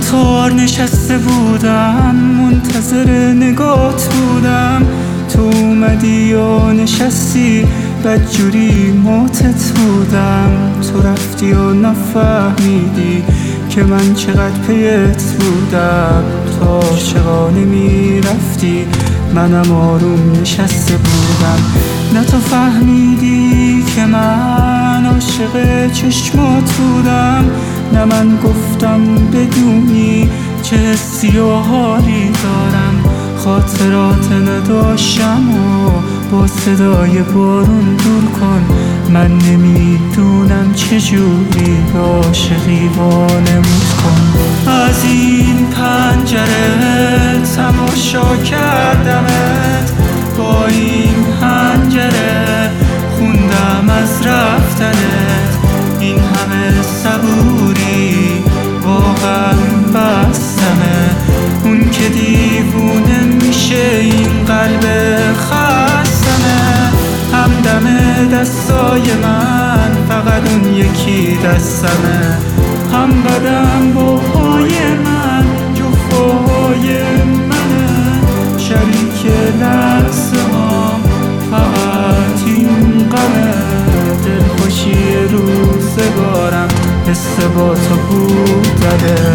قطار نشسته بودم، منتظر نگات بودم. تو اومدی و نشستی، بدجوری ماتت بودم. تو رفتی و نفهمیدی که من چقدر پیت بودم. تو عاشقانه میرفتی، منم آروم نشسته بودم. نه تو فهمیدی که من عاشق چشمات بودم، نه من گفتم بدونی چه حسی و حالی دارم. خاطرات نداشتم و با صدای بارون دور کن. من نمیدونم چجوری عاشقی وانمود کن. از این پنجره تماشا کردمت، با این پنجره خوندم از رفتنت. این همه صبوری واقعا بستمه، اون که دیوونه میشه این قلب خستمه. همدم دستای من فقط اون یکی دستمه، هم بدم با پای من جفای منه. شریک لحظه هم فقط این غمه، دلخوشی روزگارم حس با تو بودنه.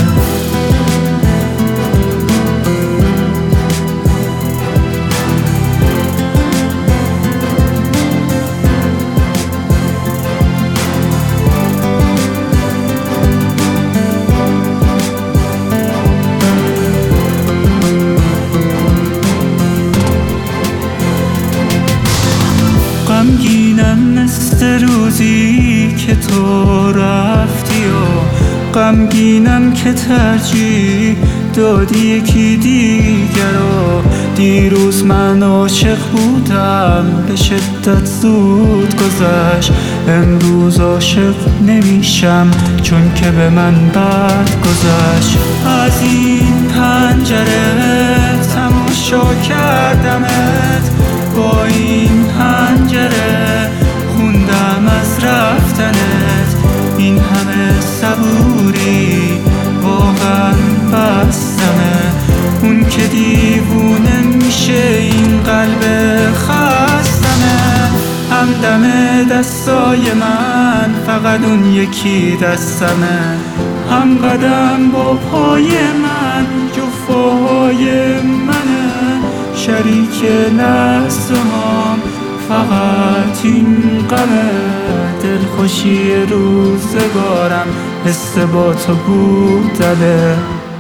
غمگینم مثل روزی که تو رفتی و غمگینم که ترجیح دادی یکی دیگر رو. دیروز من عاشق بودم، به شدت زود گذشت. امروز عاشق نمیشم چون که به من بد گذشت. از این پنجره تماشا کردمت، با این پنجره خوندم از رفتنت. این همه صبوری واقعا بستمه، اون که دیوونه میشه این قلب خستمه. همدم دستای من فقط اون یکی دستمه، هم قدم با پای من جفای منه. شریک لحظه هم فقط این غمه، دلخوشی روزگارم حس با تو بودنه.